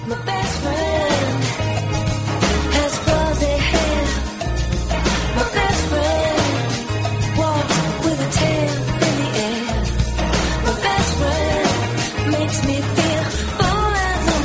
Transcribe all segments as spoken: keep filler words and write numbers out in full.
My best friend has fuzzy hair. My best friend walks with a tail in the air. My best friend makes me feel full as a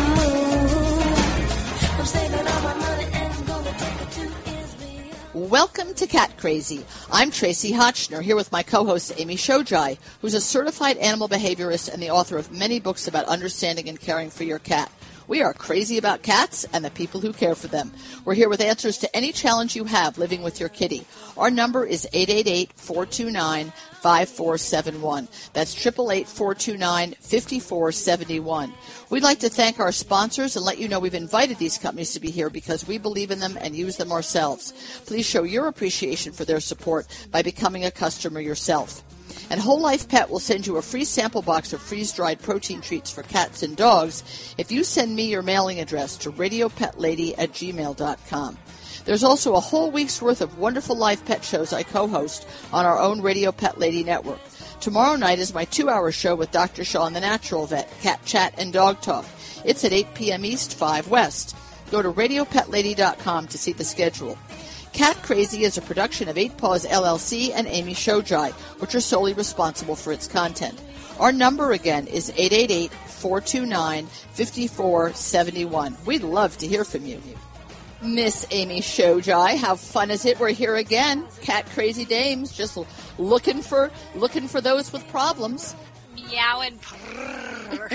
moon. I'm saving all my money and I'm gonna take it to Israel. Welcome to Cat Crazy. I'm Tracy Hotchner, here with my co-host Amy Shojai, who's a certified animal behaviorist and the author of many books about understanding and caring for your cat. We are crazy about cats and the people who care for them. We're here with answers to any challenge you have living with your kitty. Our number is eight eight eight, four two nine, five four seven one. That's eight eight eight, four two nine, five four seven one. We'd like to thank our sponsors and let you know we've invited these companies to be here because we believe in them and use them ourselves. Please show your appreciation for their support by becoming a customer yourself. And Whole Life Pet will send you a free sample box of freeze-dried protein treats for cats and dogs if you send me your mailing address to radio pet lady at gmail dot com. There's also a whole week's worth of wonderful live pet shows I co-host on our own Radio Pet Lady network. Tomorrow night is my two-hour show with Doctor Shaw and the Natural Vet, Cat Chat and Dog Talk. It's at eight p.m. East, five West. Go to radio pet lady dot com to see the schedule. Cat Crazy is a production of Eight Paws L L C and Amy Shojai, which are solely responsible for its content. Our number again is eight eight eight, four two nine, five four seven one. We'd love to hear from you. Miss Amy Shojai, how fun is it? We're here again. Cat Crazy Dames, just looking for looking for those with problems. Meow and purr.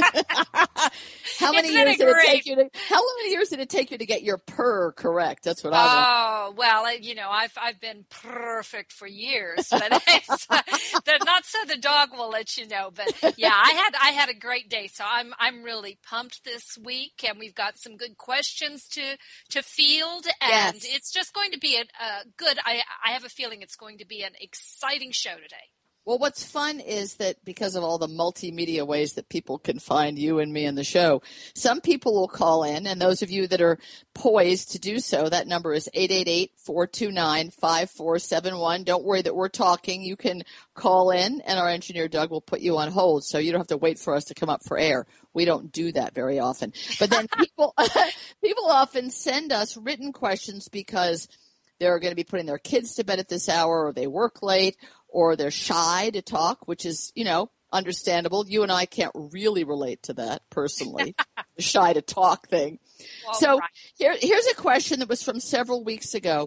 How many Isn't years it did it great? take you to? How many years did it take you to get your purr correct? That's what I want. Oh, well, I- you know, I've I've been perfect for years, but it's, uh, the, not so the dog will let you know. But yeah, I had I had a great day, so I'm I'm really pumped this week, and we've got some good questions to to field, and Yes. it's just going to be a, a good. I I have a feeling it's going to be an exciting show today. Well, what's fun is that because of all the multimedia ways that people can find you and me in the show, some people will call in, and those of you that are poised to do so, that number is eight eight eight, four two nine, five four seven one. Don't worry that we're talking. You can call in, and our engineer, Doug, will put you on hold, so you don't have to wait for us to come up for air. We don't do that very often. But then people, people often send us written questions because they're going to be putting their kids to bed at this hour, or they work late, or they're shy to talk, which is, you know, understandable. You and I can't really relate to that personally, the shy to talk thing. Well, so right. here, here's a question that was from several weeks ago,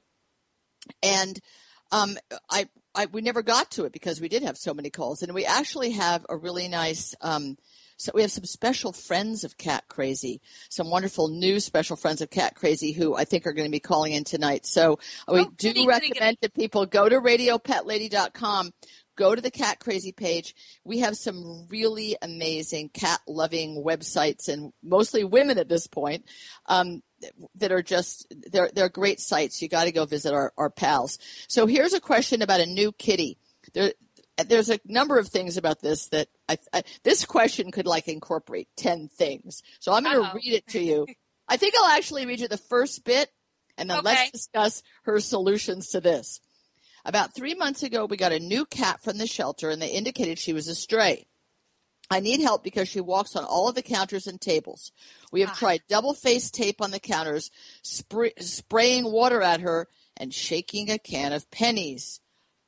and um, I, I we never got to it because we did have so many calls, and we actually have a really nice um, so we have some special friends of Cat Crazy, some wonderful new special friends of Cat Crazy who I think are going to be calling in tonight. So we Oh, do goody, goody, recommend that people go to radio pet lady dot com, go to the Cat Crazy page. We have some really amazing cat-loving websites, and mostly women at this point, um, that are just, they're, they're great sites. You got to go visit our, our pals. So here's a question about a new kitty. There, There's a number of things about this that I, I this question could like incorporate ten things. So I'm going to Uh-oh. read it to you. I think I'll actually read you the first bit, and then Okay. let's discuss her solutions to this. About three months ago, we got a new cat from the shelter, and they indicated she was a stray. I need help because she walks on all of the counters and tables. We have Ah. tried double-faced tape on the counters, spray, spraying water at her, and shaking a can of pennies.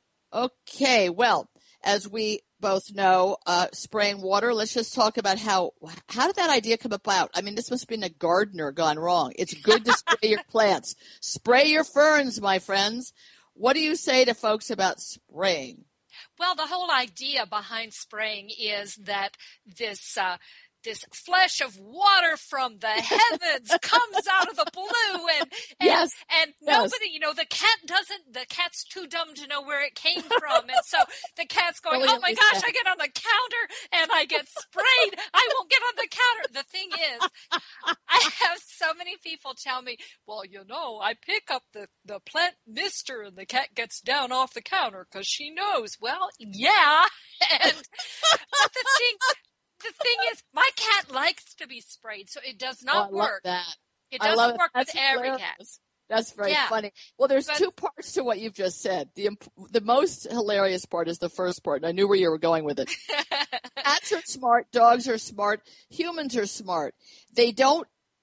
Okay, well, as we both know, uh, spraying water, let's just talk about how, how did that idea come about? I mean, this must have been a gardener gone wrong. It's good to spray your plants. Spray your ferns, my friends. What do you say to folks about spraying? Well, the whole idea behind spraying is that this uh, this flesh of water from the heavens comes out of the blue, and and, Yes, and yes. nobody, you know, the cat doesn't. The cat's too dumb to know where it came from, and so the cat's going, "Oh my Brilliantly gosh, said. I get on the counter and I get sprayed. I won't get on the counter." The thing is, I have so many people tell me, "Well, you know, I pick up the the plant mister, and the cat gets down off the counter because she knows." Well, yeah, and but the thing. The thing is, my cat likes to be sprayed, so it does Oh, I not love work. that. It I doesn't love it. work That's with every cat. hilarious. That's very Yeah. funny. Well, there's But- two parts to what you've just said. The imp- the most hilarious part is the first part, and I knew where you were going with it. Cats are smart. Dogs are smart. Humans are smart. They don't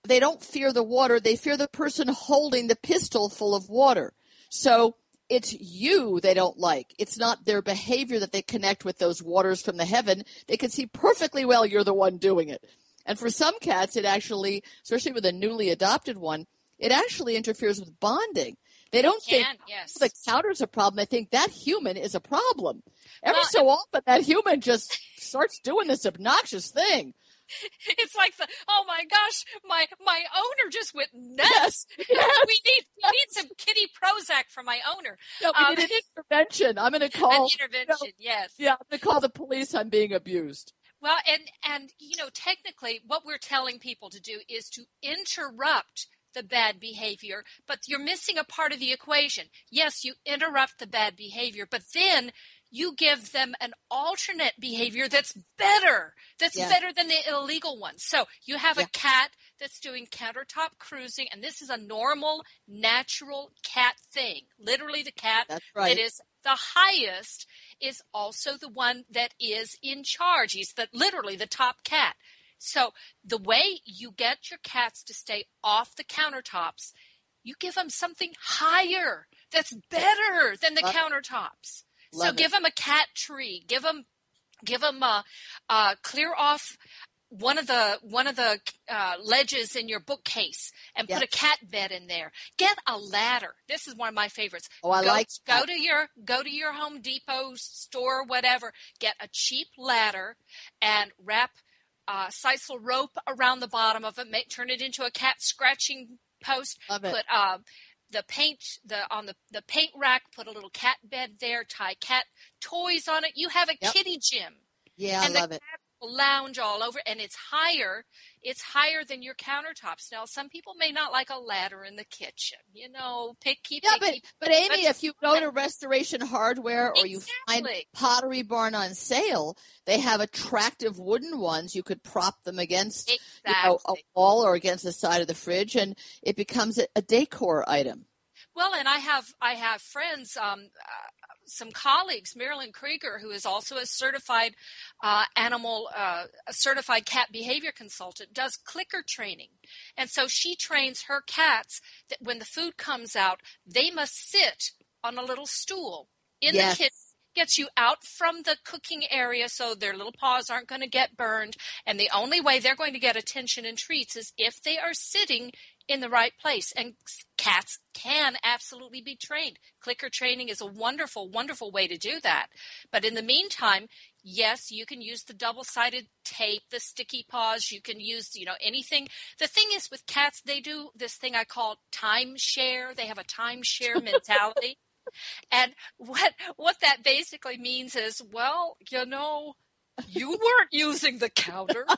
they don't fear the water. They fear the person holding the pistol full of water. So it's you they don't like. It's not their behavior that they connect with those waters from the heaven. They can see perfectly well you're the one doing it. And for some cats, it actually, especially with a newly adopted one, it actually interferes with bonding. They don't Can, think yes. the counter's a problem. They think that human is a problem. Every Well, so often, that human just starts doing this obnoxious thing. It's like the, oh my gosh, my my owner just went nuts. Yes, yes, we need we need some kitty Prozac for my owner. No, we Um, need an intervention. I'm going to An call. intervention, yes. Yeah, I'm going to call the police. I'm being abused. Well, and and you know, technically, what we're telling people to do is to interrupt the bad behavior, but you're missing a part of the equation. Yes, you interrupt the bad behavior, but then you give them an alternate behavior that's better, that's Yeah. better than the illegal one. So you have Yeah. a cat that's doing countertop cruising, and this is a normal, natural cat thing. Literally, the cat That's right. that is the highest is also the one that is in charge. He's the literally the top cat. So the way you get your cats to stay off the countertops, you give them something higher that's better than the Love it. countertops. So Love give it. them a cat tree. Give them, give them a, uh, clear off one of the one of the uh, ledges in your bookcase and put Yes. a cat bed in there. Get a ladder. This is one of my favorites. Oh, I go, like go that. to your go to your Home Depot store, whatever. Get a cheap ladder and wrap uh, sisal rope around the bottom of it. Make turn it into a cat scratching post. Love it. Put uh, the paint the on the the paint rack. Put a little cat bed there. Tie cat toys on it. You have a Yep. kitty gym. Yeah, and I love the it. cats will lounge all over, and it's higher. It's higher than your countertops. Now, some people may not like a ladder in the kitchen. You know, picky, Yeah, but picky. but Amy, But- if you go to Restoration Hardware or you find Exactly. Pottery Barn on sale, they have attractive wooden ones. You could prop them against you know, a Exactly. wall or against the side of the fridge, and it becomes a, a decor item. Well, and I have I have friends, um, uh, some colleagues, Marilyn Krieger, who is also a certified uh, animal, uh, a certified cat behavior consultant, does clicker training, and so she trains her cats that when the food comes out, they must sit on a little stool in Yes. the kitchen. Gets you out from the cooking area so their little paws aren't going to get burned, and the only way they're going to get attention and treats is if they are sitting in the right place. And cats can absolutely be trained. Clicker training is a wonderful, wonderful way to do that. But in the meantime, yes, you can use the double-sided tape, the sticky paws. You can use, you know, anything. The thing is with cats, they do this thing I call timeshare. They have a timeshare mentality. And what what that basically means is, well, you know, you weren't using the counter.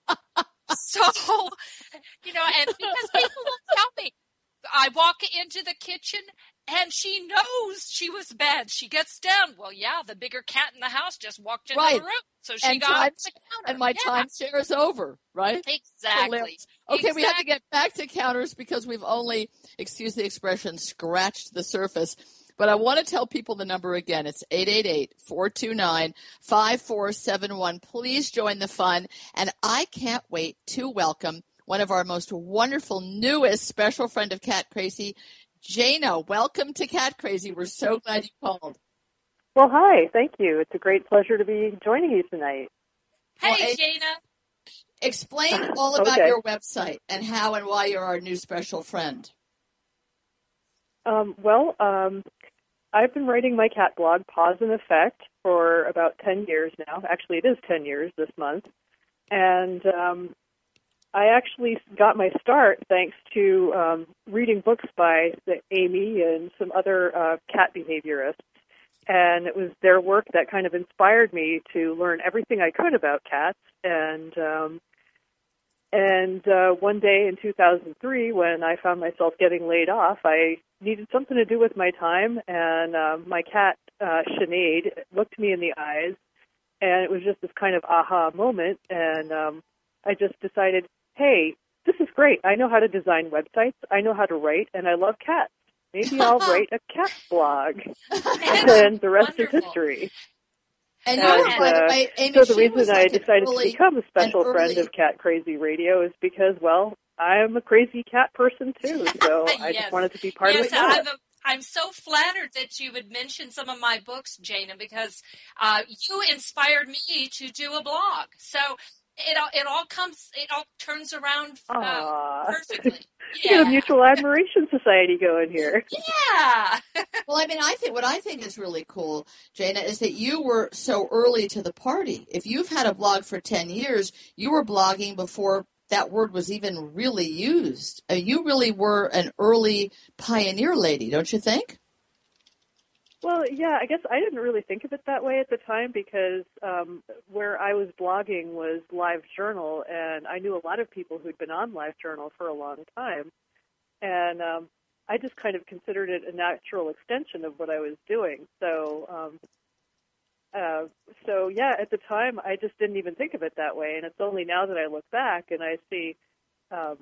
So, you know, and because people will tell me, I walk into the kitchen and she knows she was bad. She gets down. Well, yeah, the bigger cat in the house just walked into Right. the room. So she And got time- off the counter. And my Yeah, time share is over, right? Exactly. Hilarious. Okay, we have to Exactly. get back to counters because we've only, excuse the expression, scratched the surface. But I want to tell people the number again. It's eight eight eight, four two nine, five four seven one. Please join the fun. And I can't wait to welcome one of our most wonderful, newest special friend of Cat Crazy, Jana. Welcome to Cat Crazy. We're so glad you called. Well, hi. Thank you. It's a great pleasure to be joining you tonight. Hey, Well, it- Jana. Explain all about Okay. your website and how and why you're our new special friend. Um, well, um, I've been writing my cat blog, Pause and Effect, for about ten years now. Actually, it is ten years this month. And um, I actually got my start thanks to um, reading books by the Amy and some other uh, cat behaviorists. And it was their work that kind of inspired me to learn everything I could about cats. And um, and uh, one day in two thousand three, when I found myself getting laid off, I needed something to do with my time. And uh, my cat, uh, Sinead, looked me in the eyes. And it was just this kind of aha moment. And um, I just decided, hey, this is great. I know how to design websites. I know how to write, and I love cats. Maybe I'll write a cat blog. And then the rest Wonderful. is history. And And, you, by the uh, way, Amy, So the she was reason I like an decided early- to become a special an friend early- of Cat Crazy Radio is because, well, I am a crazy cat person too, so I Yes. just wanted to be part yes, of it. Now. I'm, a, I'm so flattered that you would mention some of my books, Jana, because uh, you inspired me to do a blog. So it all, it all comes, it all turns around uh, Aww. perfectly. We got a Yeah. mutual admiration society going here. Yeah. Well, I mean, I think what I think is really cool, Jana, is that you were so early to the party. If you've had a blog for ten years, you were blogging before that word was even really used. Uh, you really were an early pioneer lady, don't you think? Well, yeah, I guess I didn't really think of it that way at the time because um, where I was blogging was LiveJournal, and I knew a lot of people who'd been on LiveJournal for a long time. And um, I just kind of considered it a natural extension of what I was doing. So, um, uh, so yeah, at the time, I just didn't even think of it that way. And it's only now that I look back and I see um,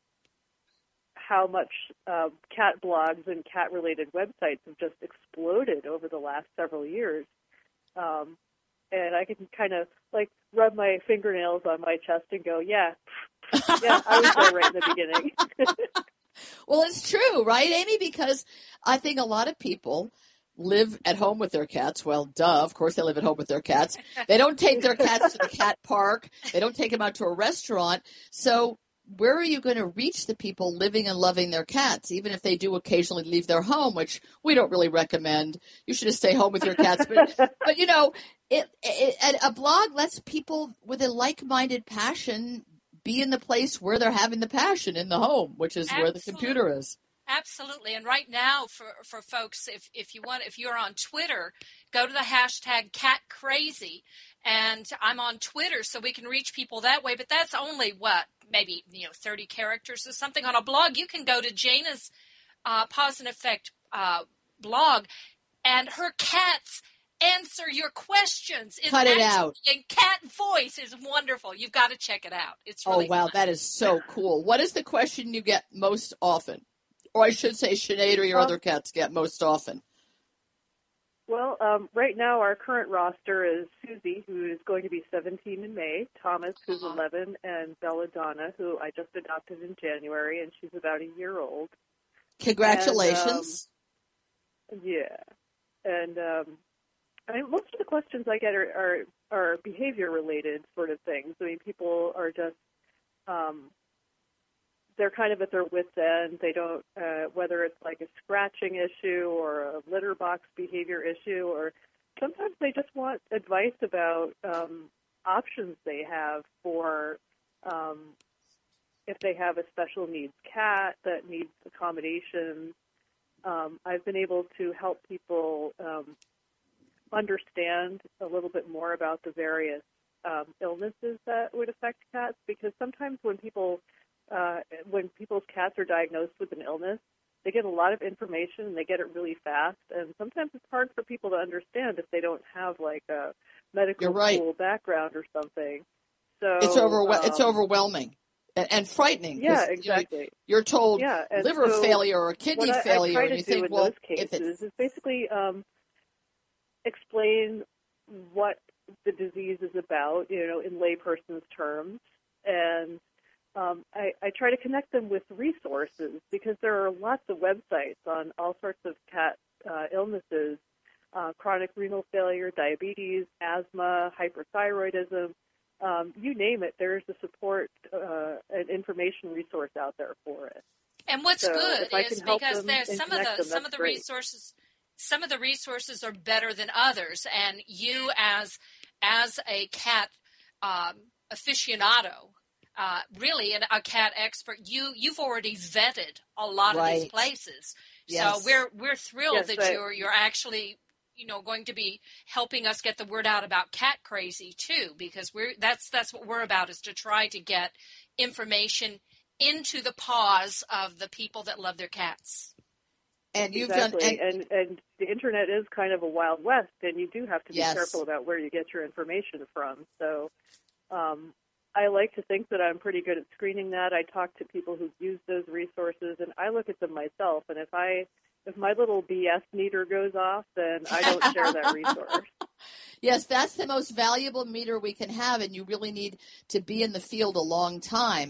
how much uh, cat blogs and cat-related websites have just exploded over the last several years. Um, and I can kind of, like, rub my fingernails on my chest and go, yeah, yeah, I was there right in the beginning. Well, it's true, right, Amy? Because I think a lot of people live at home with their cats. Well, duh, of course they live at home with their cats. They don't take their cats to the cat park. They don't take them out to a restaurant. So where are you going to reach the people living and loving their cats, even if they do occasionally leave their home, which we don't really recommend. You should just stay home with your cats. But, but you know, it, it, a blog lets people with a like-minded passion be in the place where they're having the passion, in the home, which is Absolutely. where the computer is. Absolutely. And right now for, for folks, if, if you want, if you're on Twitter, go to the hashtag CatCrazy. And I'm on Twitter, so we can reach people that way. But that's only what, maybe, you know, thirty characters or something. On a blog, you can go to Jana's uh, Pause and Effect uh, blog, and her cats answer your questions. It's Cut it actually, out. in cat voice is wonderful. You've got to check it out. It's really Oh, wow, fun. that is so cool. What is the question you get most often? Or I should say Sinead or your Well, other cats get most often. Well, um, right now our current roster is Susie, who is going to be seventeen in May, Thomas, who's Uh-huh. eleven, and Belladonna, who I just adopted in January, and she's about a year old. Congratulations. And, um, yeah. And um, I mean, most of the questions I get are, are, are behavior-related sort of things. I mean, people are just, um, they're kind of at their wits' end. They don't, uh, whether it's like a scratching issue or a litter box behavior issue, or sometimes they just want advice about um, options they have for um, if they have a special needs cat that needs accommodations. Um, I've been able to help people um, understand a little bit more about the various um, illnesses that would affect cats, because sometimes when people uh, when people's cats are diagnosed with an illness, they get a lot of information and they get it really fast, and sometimes it's hard for people to understand if they don't have like a medical You're right. school background or something. So It's overwhel- um, it's overwhelming and, and frightening. 'cause, Yeah, you know, exactly. you're told Yeah, and liver so failure or kidney what I, failure, I try and to you do think, in well, those if cases it's is basically um, explain what the disease is about, you know, in layperson's terms, and um, I, I try to connect them with resources, because there are lots of websites on all sorts of cat uh, illnesses, uh, chronic renal failure, diabetes, asthma, hyperthyroidism. Um, you name it, there's a support, uh, an information resource out there for it. And what's So good if I is can help because them there's and some of connect the them, some that's of the great. resources some of the resources are better than others, and you as as a cat um, aficionado, uh, really and a cat expert, you you've already vetted a lot of these Right. places. Yes. So we're we're thrilled Yes, that I- you're you're actually you know going to be helping us get the word out about Cat Crazy too, because we're that's that's what we're about, is to try to get information into the paws of the people that love their cats. and you've exactly. done and, and and the internet is kind of a wild west, and you do have to be Yes. careful about where you get your information from. So um, I like to think that I'm pretty good at screening that. I talk to people who've used those resources, and I look at them myself. And if I if my little B S meter goes off, then I don't share that resource. yes, that's the most valuable meter we can have, and you really need to be in the field a long time.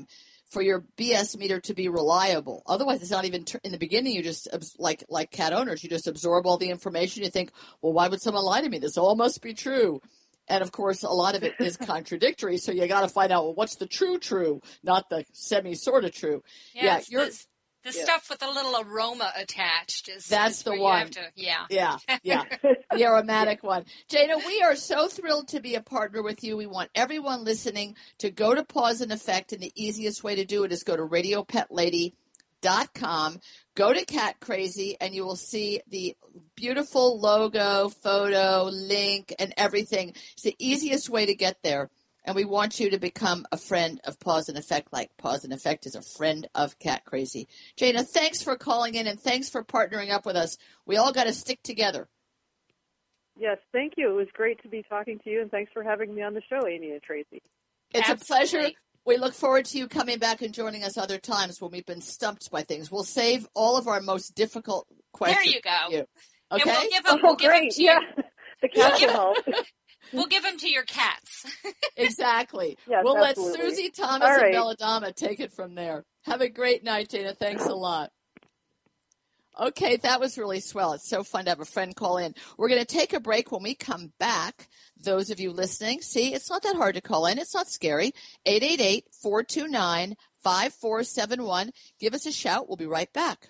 for your B S meter to be reliable. Otherwise, it's not even ter- in the beginning. You just abs- like like cat owners, you just absorb all the information. You think, well, why would someone lie to me? This all must be true. And of course, a lot of it is contradictory. So you got to find out, well, what's the true true, not the semi sort of true. Yeah, yeah it's you're. The, the yeah. stuff with a little aroma attached is That's is the where one. You have to, yeah. Yeah, yeah. The aromatic one. Jana, we are so thrilled to be a partner with you. We want everyone listening to go to Pause and Effect, and the easiest way to do it is go to radio pet lady dot com. Go to Cat Crazy, and you will see the beautiful logo, photo, link, and everything. It's the easiest way to get there. And we want you to become a friend of Pause and Effect, like Pause and Effect is a friend of Cat Crazy. Jana, thanks for calling in, and thanks for partnering up with us. We all got to stick together. Yes, thank you. It was great to be talking to you, and thanks for having me on the show, Amy and Tracy. It's Absolutely. a pleasure. We look forward to you coming back and joining us other times when we've been stumped by things. We'll save all of our most difficult questions. There you go. For you. Okay? And we'll give them, Oh, we'll give them great. to Yeah, your, the cats We'll will give- help. we'll give them to your cats. Exactly. Yes, we'll absolutely. let Susie, Thomas, All and right. Belladonna take it from there. Have a great night, Jana. Thanks a lot. Okay, that was really swell. It's so fun to have a friend call in. We're going to take a break. When we come back, those of you listening, see, it's not that hard to call in. It's not scary. eight eight eight, four two nine, five four seven one. Give us a shout. We'll be right back.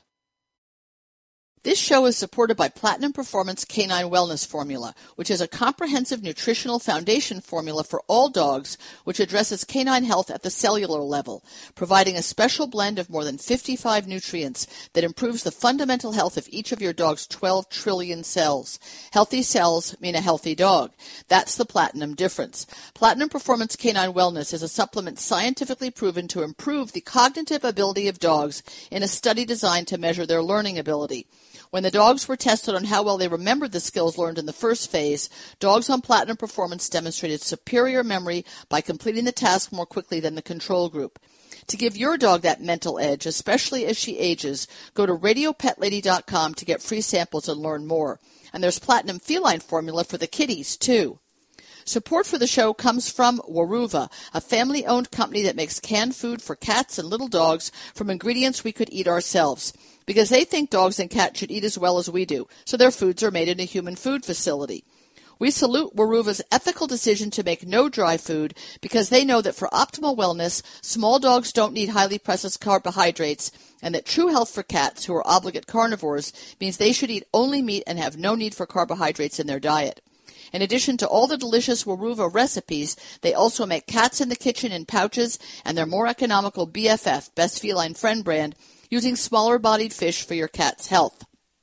This show is supported by Platinum Performance Canine Wellness Formula, which is a comprehensive nutritional foundation formula for all dogs, which addresses canine health at the cellular level, providing a special blend of more than fifty-five nutrients that improves the fundamental health of each of your dog's twelve trillion cells. Healthy cells mean a healthy dog. That's the Platinum difference. Platinum Performance Canine Wellness is a supplement scientifically proven to improve the cognitive ability of dogs in a study designed to measure their learning ability. When the dogs were tested on how well they remembered the skills learned in the first phase, dogs on Platinum Performance demonstrated superior memory by completing the task more quickly than the control group. To give your dog that mental edge, especially as she ages, go to radio pet lady dot com to get free samples and learn more. And there's Platinum Feline Formula for the kitties, too. Support for the show comes from Weruva, a family-owned company that makes canned food for cats and little dogs from ingredients we could eat ourselves, because they think dogs and cats should eat as well as we do, so their foods are made in a human food facility. We salute Weruva's ethical decision to make no dry food because they know that for optimal wellness, small dogs don't need highly processed carbohydrates, and that true health for cats, who are obligate carnivores, means they should eat only meat and have no need for carbohydrates in their diet. In addition to all the delicious Weruva recipes, they also make Cats in the Kitchen in pouches and their more economical B F F, Best Feline Friend brand, using smaller-bodied fish for your cat's health.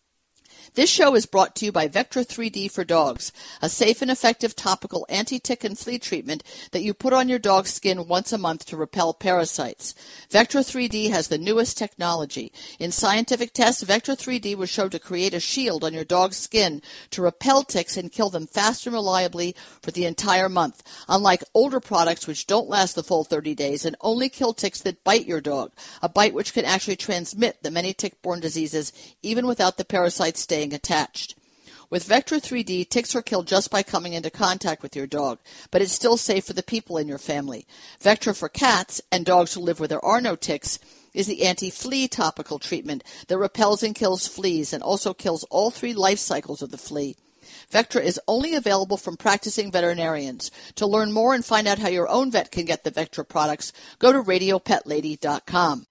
This show is brought to you by Vectra three D for Dogs, a safe and effective topical anti-tick and flea treatment that you put on your dog's skin once a month to repel parasites. Vectra three D has the newest technology. In scientific tests, Vectra three D was shown to create a shield on your dog's skin to repel ticks and kill them fast and reliably for the entire month, unlike older products which don't last the full thirty days and only kill ticks that bite your dog, a bite which can actually transmit the many tick-borne diseases even without the parasites staying attached. With Vectra three D, ticks are killed just by coming into contact with your dog, but it's still safe for the people in your family. Vectra for cats and dogs who live where there are no ticks is the anti-flea topical treatment that repels and kills fleas and also kills all three life cycles of the flea. Vectra is only available from practicing veterinarians. To learn more and find out how your own vet can get the Vectra products, go to radio pet lady dot com.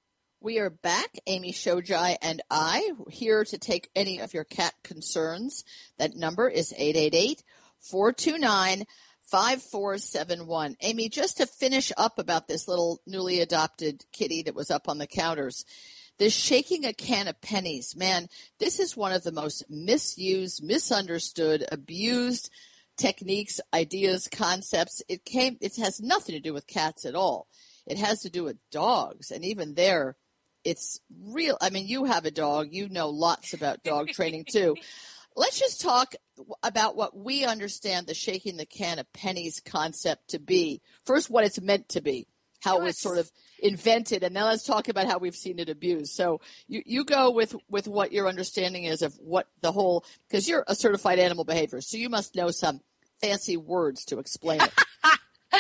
We are back, Amy Shojai and I, here to take any of your cat concerns. That number is eight eight eight, four two nine, five four seven one. Amy, just to finish up about this little newly adopted kitty that was up on the counters, this shaking a can of pennies, man, this is one of the most misused, misunderstood, abused techniques, ideas, concepts. It came, it has nothing to do with cats at all. It has to do with dogs, and even there, it's real. I mean, you have a dog. You know lots about dog training, too. Let's just talk about what we understand the shaking the can of pennies concept to be. First, what it's meant to be, how it was sort of invented, and then let's talk about how we've seen it abused. So you, you go with, with what your understanding is of what the whole – because you're a certified animal behaviorist, so you must know some fancy words to explain it.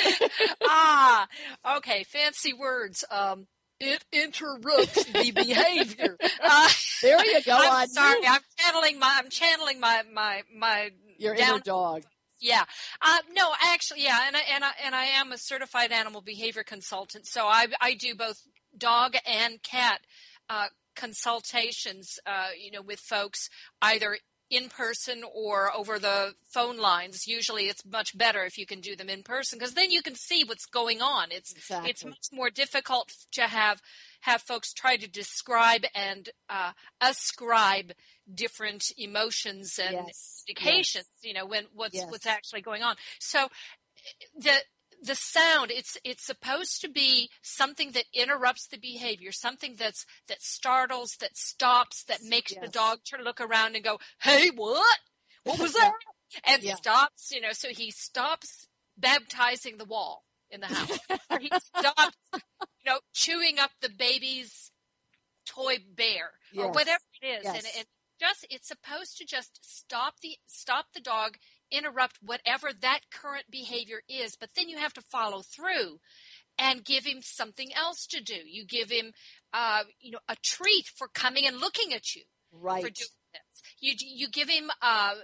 ah, okay, fancy words. Um, it interrupts the behavior. Uh, There you go. I'm on sorry, you. I'm channeling my, I'm channeling my, my, my Your down. inner dog. Yeah. Uh, no, actually, yeah, and I, and I and I am a certified animal behavior consultant, so I I do both dog and cat uh, consultations, uh, you know, with folks either in person or over the phone lines. Usually, it's much better if you can do them in person because then you can see what's going on. It's Exactly. it's much more difficult to have have folks try to describe and uh, ascribe different emotions and Yes. indications, Yes. you know, when what's Yes. what's actually going on. So the the sound, it's it's supposed to be something that interrupts the behavior, something that's that startles, that stops, that makes Yes. the dog turn look around and go, "Hey, what? What was that?" and Yeah. stops, you know, so he stops baptizing the wall in the house. Or he stops, you know, chewing up the baby's toy bear or Yes. whatever it is. Yes. And it just it's supposed to just stop the stop the dog, interrupt whatever that current behavior is, but then you have to follow through and give him something else to do. You give him uh, you know, a treat for coming and looking at you. Right. For doing this. You you give him uh,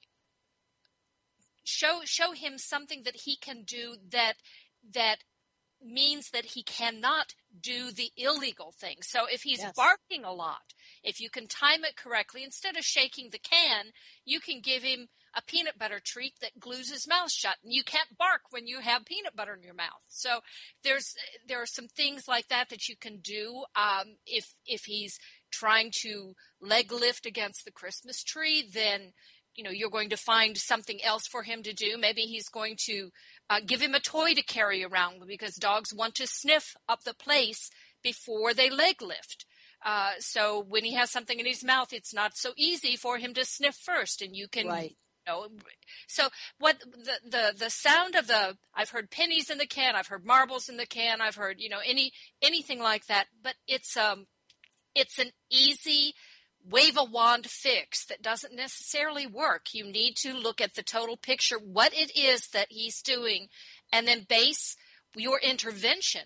show show him something that he can do that that means that he cannot do the illegal thing. So if he's Yes. barking a lot, if you can time it correctly, instead of shaking the can, you can give him a peanut butter treat that glues his mouth shut, and you can't bark when you have peanut butter in your mouth. So there's there are some things like that that you can do. Um, if if he's trying to leg lift against the Christmas tree, then you know you're going to find something else for him to do. Maybe he's going to uh, give him a toy to carry around because dogs want to sniff up the place before they leg lift. Uh, so when he has something in his mouth, it's not so easy for him to sniff first, and you can. Right. Know, so what the, the the sound of the I've heard pennies in the can, I've heard marbles in the can, I've heard you know any anything like that, but it's um it's an easy wave a wand fix that doesn't necessarily work. You need to look at the total picture, what it is that he's doing, and then base your intervention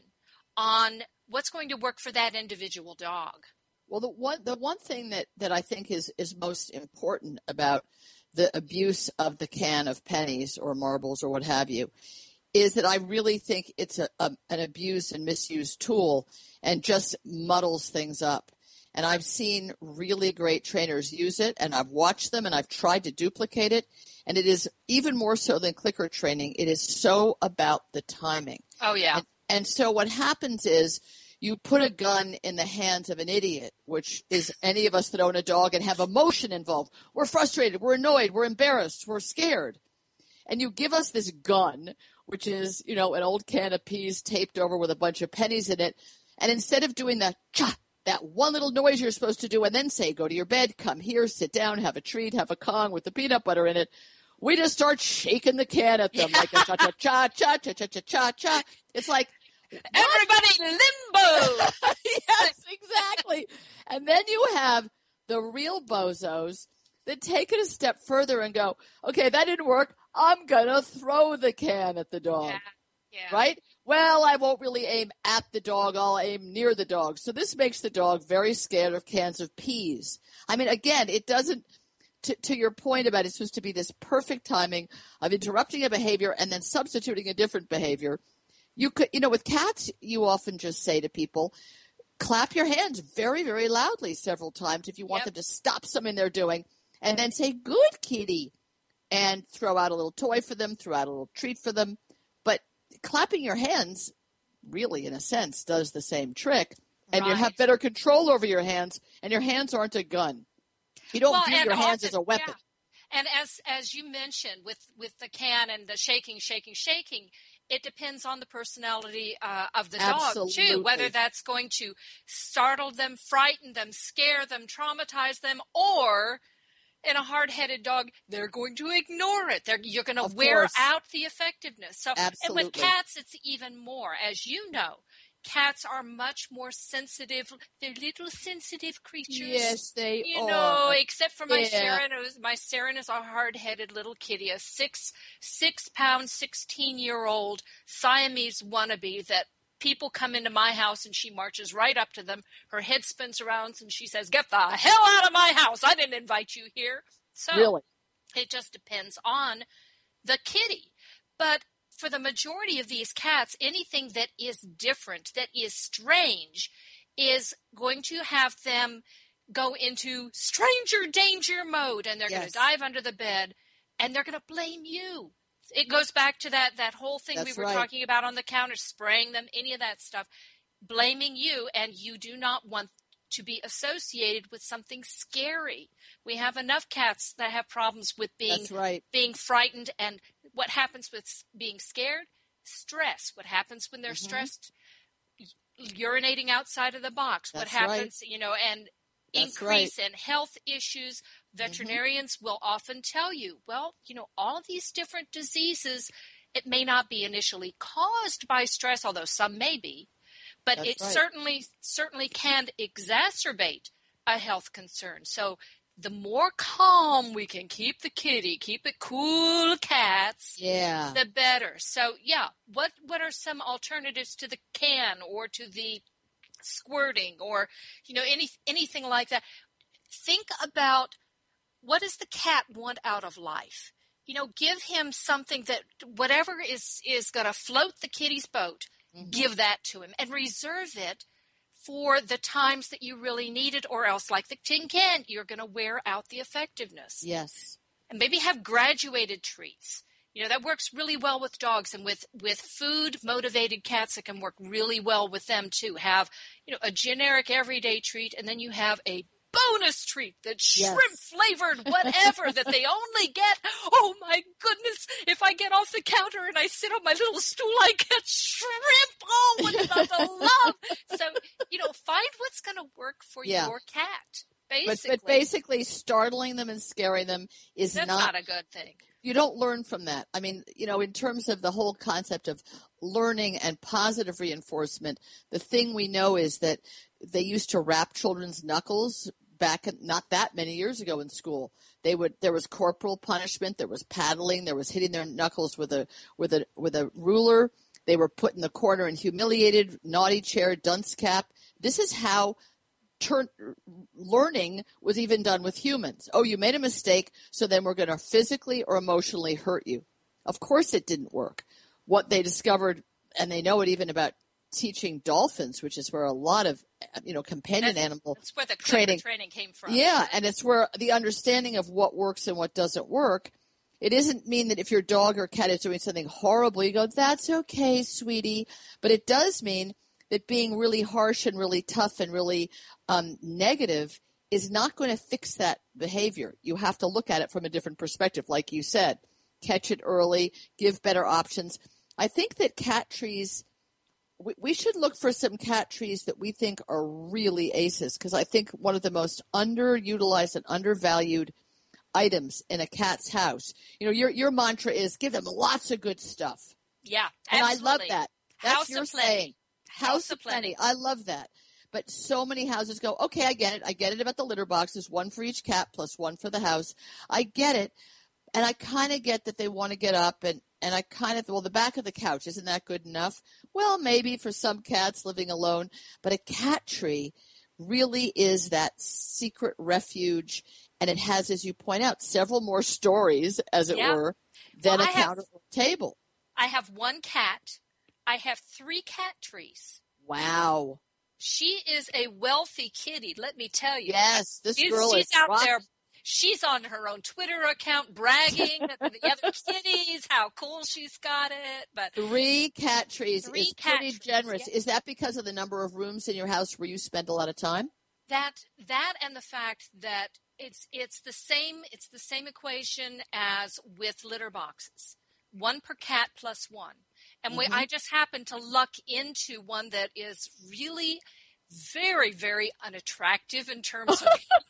on what's going to work for that individual dog. Well, the one the one thing that, that I think is, is most important about the abuse of the can of pennies or marbles or what have you is that I really think it's a, a an abuse and misuse tool and just muddles things up. And I've seen really great trainers use it, and I've watched them, and I've tried to duplicate it. And it is even more so than clicker training. It is so about the timing. Oh, yeah. And, and so what happens is you put a gun in the hands of an idiot, which is any of us that own a dog and have emotion involved. We're frustrated. We're annoyed. We're embarrassed. We're scared. And you give us this gun, which is, you know, an old can of peas taped over with a bunch of pennies in it. And instead of doing that, cha, that one little noise you're supposed to do and then say, go to your bed, come here, sit down, have a treat, have a Kong with the peanut butter in it, we just start shaking the can at them Yeah. like a cha-cha-cha-cha-cha-cha-cha-cha. It's like, Everybody limbo. yes, exactly. And then you have the real bozos that take it a step further and go, okay, that didn't work. I'm going to throw the can at the dog, Yeah. Yeah. right? Well, I won't really aim at the dog. I'll aim near the dog. So this makes the dog very scared of cans of peas. I mean, again, it doesn't, to, to your point about it's supposed to be this perfect timing of interrupting a behavior and then substituting a different behavior. You could, you know, with cats, you often just say to people, clap your hands very, very loudly several times if you want Yep. them to stop something they're doing, and then say, good kitty, and throw out a little toy for them, throw out a little treat for them. But clapping your hands really, in a sense, does the same trick, and you Right. have better control over your hands, and your hands aren't a gun. You don't Well, view and your hands often- as a weapon. yeah. And as as you mentioned with, with the can and the shaking, shaking, shaking, it depends on the personality uh, of the dog Absolutely. too, whether that's going to startle them, frighten them, scare them, traumatize them, or in a hard-headed dog, they're going to ignore it. They're, you're going to Of wear course. out the effectiveness. So, and with Absolutely. cats, it's even more. As you know, cats are much more sensitive. They're little sensitive creatures. Yes, they you are. know, except for my Yeah. Saren. It was, my Saren is a hard-headed little kitty, a six, six pound, sixteen-year-old Siamese wannabe that people come into my house and she marches right up to them. Her head spins around and she says, "Get the hell out of my house. I didn't invite you here." So Really? it just depends on the kitty. But for the majority of these cats, anything that is different, that is strange, is going to have them go into stranger danger mode, and they're Yes. going to dive under the bed, and they're going to blame you. It goes back to that, that whole thing That's we were right. talking about on the counter, spraying them, any of that stuff, blaming you, and you do not want to be associated with something scary. We have enough cats that have problems with being That's right. being frightened, and what happens with being scared? Stress. What happens when they're Mhm. stressed? Urinating outside of the box. That's what happens, you know, and That's increase in health issues. Veterinarians Mm-hmm. will often tell you, well, you know, all of these different diseases, it may not be initially caused by stress, although some may be, but That's it right. certainly certainly can exacerbate a health concern. So the more calm we can keep the kitty, keep it cool, cats, Yeah. the better. So, yeah, what what are some alternatives to the can or to the squirting or, you know, any anything like that? Think about, what does the cat want out of life? You know, give him something that, whatever is, is going to float the kitty's boat, Mhm. give that to him and reserve it for the times that you really need it, or else, like the tin can, you're going to wear out the effectiveness. Yes. And maybe have graduated treats. You know, that works really well with dogs, and with, with food-motivated cats, it can work really well with them, too. Have, you know, a generic everyday treat, and then you have a bonus treat that's Yes. shrimp-flavored whatever that they only get. Oh, my goodness. If I get off the counter and I sit on my little stool, I get shrimp. Oh, what's not to love? So, you know, find what's going to work for Yeah. your cat, But, basically. but basically, startling them and scaring them is That's not, not a good thing. you don't learn from that. I mean, you know, in terms of the whole concept of learning and positive reinforcement, the thing we know is that they used to wrap children's knuckles back in, not that many years ago in school. They would, there was corporal punishment, there was paddling, there was hitting their knuckles with a, with a, with a ruler. They were put in the corner and humiliated, naughty chair, dunce cap. This is how turn, learning was even done with humans. Oh, you made a mistake, so then we're going to physically or emotionally hurt you. Of course it didn't work. What they discovered, and they know it even about teaching dolphins, which is where a lot of, you know, companion That's, animal that's where the clicker training, training came from. yeah, and it's where the understanding of what works and what doesn't work. It doesn't mean that if your dog or cat is doing something horrible, you go, "That's okay, sweetie." But it does mean that being really harsh and really tough and really um, negative is not going to fix that behavior. You have to look at it from a different perspective, like you said. Catch it early, give better options. I think that cat trees, we, we should look for some cat trees that we think are really aces, because I think one of the most underutilized and undervalued items in a cat's house, you know, your your mantra is give them lots of good stuff. Yeah, And absolutely. I love that. That's House your of plenty. saying. House of plenty. I love that. But so many houses go, okay, I get it. I get it about the litter boxes, one for each cat plus one for the house. I get it. And I kind of get that they want to get up and, and I kind of, well, the back of the couch, isn't that good enough? Well, maybe for some cats living alone, but a cat tree really is that secret refuge. And it has, as you point out, several more stories, as it Yeah. were, than Well, a I have- counter or table. I have one cat. I have three cat trees. Wow. She is a wealthy kitty, let me tell you. Yes, this she's, girl she's is out rock- there. She's on her own Twitter account bragging to the other kitties how cool she's got it. But Three cat trees Three is cat pretty trees, generous. yeah. Is that because of the number of rooms in your house where you spend a lot of time? that that and the fact that it's it's the same it's the same equation as with litter boxes. One per cat plus one. And we, Mhm. I just happen to luck into one that is really very, very unattractive in terms of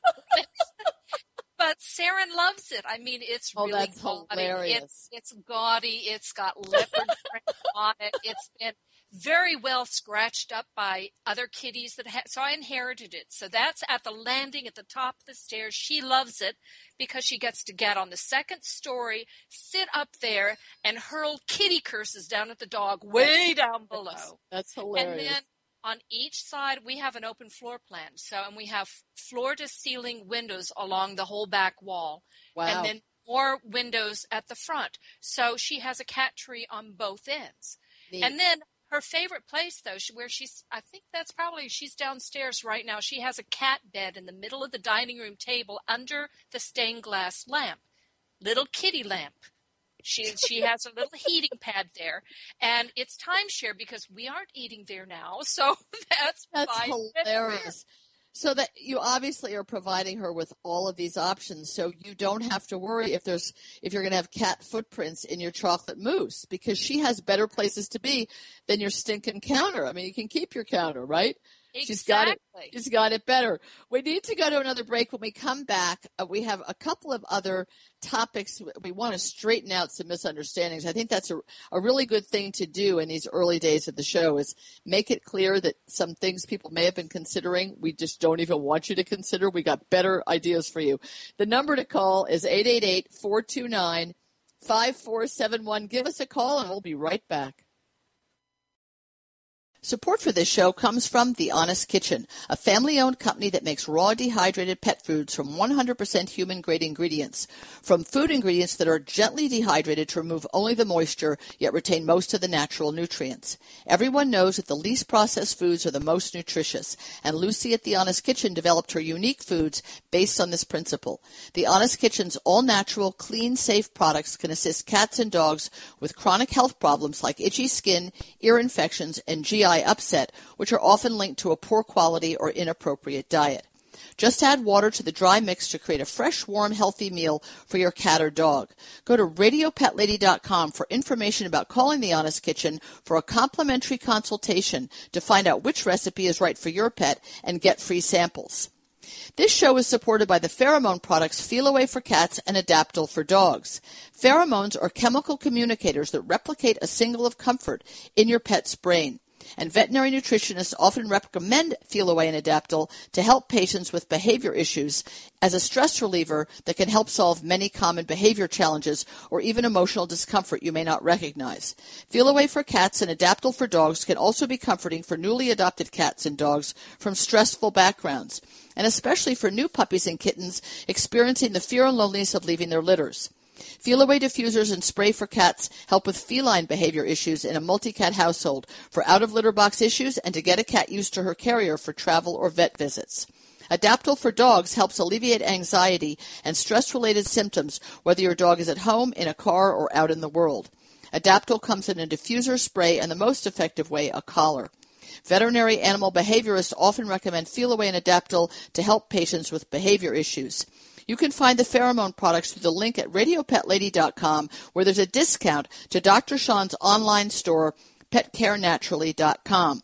but Saren loves it. I mean, it's Oh, really that's gaudy. hilarious. It's, it's gaudy. It's got leopard print on it. It's been very well scratched up by other kitties that had, so I inherited it. So that's at the landing at the top of the stairs. She loves it because she gets to get on the second story, sit up there, and hurl kitty curses down at the dog way down below. That's, that's hilarious. And then on each side, we have an open floor plan. So, and we have floor-to-ceiling windows along the whole back wall. Wow. And then more windows at the front. So she has a cat tree on both ends. Neat. And then her favorite place, though, where she's, I think that's probably, she's downstairs right now. She has a cat bed in the middle of the dining room table under the stained glass lamp. Little kitty lamp. She she has a little heating pad there. And it's timeshare because we aren't eating there now. So that's That's fine. hilarious. So that you obviously are providing her with all of these options, so you don't have to worry if there's if you're going to have cat footprints in your chocolate mousse, because she has better places to be than your stinking counter. I mean, you can keep your counter, right? Exactly. She's got it. She's got it better. We need to go to another break. When we come back, uh, we have a couple of other topics. We want to straighten out some misunderstandings. I think that's a, a really good thing to do in these early days of the show, is make it clear that some things people may have been considering, we just don't even want you to consider. We got better ideas for you. The number to call is eight eight eight, four two nine, five four seven one. Give us a call and we'll be right back. Support for this show comes from The Honest Kitchen, a family-owned company that makes raw dehydrated pet foods from one hundred percent human-grade ingredients. From food ingredients that are gently dehydrated to remove only the moisture, yet retain most of the natural nutrients. Everyone knows that the least processed foods are the most nutritious, and Lucy at The Honest Kitchen developed her unique foods based on this principle. The Honest Kitchen's all-natural, clean, safe products can assist cats and dogs with chronic health problems like itchy skin, ear infections, and G I upset, which are often linked to a poor quality or inappropriate diet. Just add water to the dry mix to create a fresh, warm, healthy meal for your cat or dog. Go to radio pet lady dot com for information about calling The Honest Kitchen for a complimentary consultation to find out which recipe is right for your pet and get free samples. This show is supported by the pheromone products Feel Away for cats and Adaptil for dogs. Pheromones are chemical communicators that replicate a signal of comfort in your pet's brain. And veterinary nutritionists often recommend Feel Away and Adaptil to help patients with behavior issues as a stress reliever that can help solve many common behavior challenges or even emotional discomfort you may not recognize. Feel Away for cats and Adaptil for dogs can also be comforting for newly adopted cats and dogs from stressful backgrounds, and especially for new puppies and kittens experiencing the fear and loneliness of leaving their litters. Feel Away diffusers and spray for cats help with feline behavior issues in a multi-cat household, for out-of-litter box issues, and to get a cat used to her carrier for travel or vet visits. Adaptil for dogs helps alleviate anxiety and stress-related symptoms, whether your dog is at home, in a car, or out in the world. Adaptil comes in a diffuser, spray, and the most effective way, a collar. Veterinary animal behaviorists often recommend Feel Away and Adaptil to help patients with behavior issues. You can find the pheromone products through the link at radio pet lady dot com, where there's a discount to Doctor Sean's online store, pet care naturally dot com.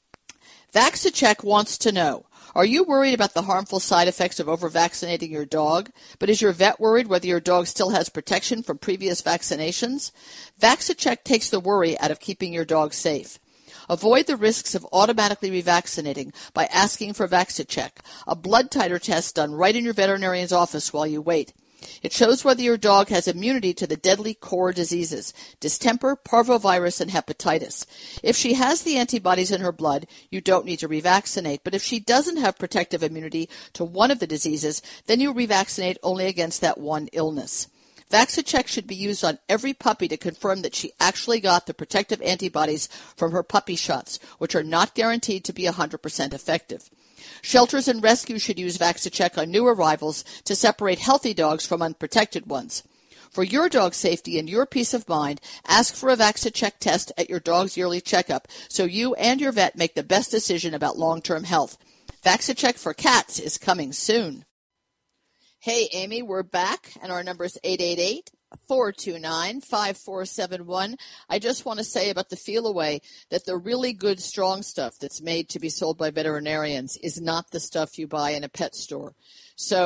Vaxicheck wants to know, are you worried about the harmful side effects of over-vaccinating your dog? But is your vet worried whether your dog still has protection from previous vaccinations? Vaxicheck takes the worry out of keeping your dog safe. Avoid the risks of automatically revaccinating by asking for Vaxicheck, a blood titer test done right in your veterinarian's office while you wait. It shows whether your dog has immunity to the deadly core diseases, distemper, parvovirus, and hepatitis. If she has the antibodies in her blood, you don't need to revaccinate. But if she doesn't have protective immunity to one of the diseases, then you revaccinate only against that one illness. Vaxicheck should be used on every puppy to confirm that she actually got the protective antibodies from her puppy shots, which are not guaranteed to be one hundred percent effective. Shelters and rescues should use Vaxicheck on new arrivals to separate healthy dogs from unprotected ones. For your dog's safety and your peace of mind, ask for a Vaxicheck test at your dog's yearly checkup so you and your vet make the best decision about long-term health. Vaxicheck for cats is coming soon. Hey, Amy, we're back, and our number is eight eight eight, four two nine, five four seven one. I just want to say about the Feel Away that the really good, strong stuff that's made to be sold by veterinarians is not the stuff you buy in a pet store. So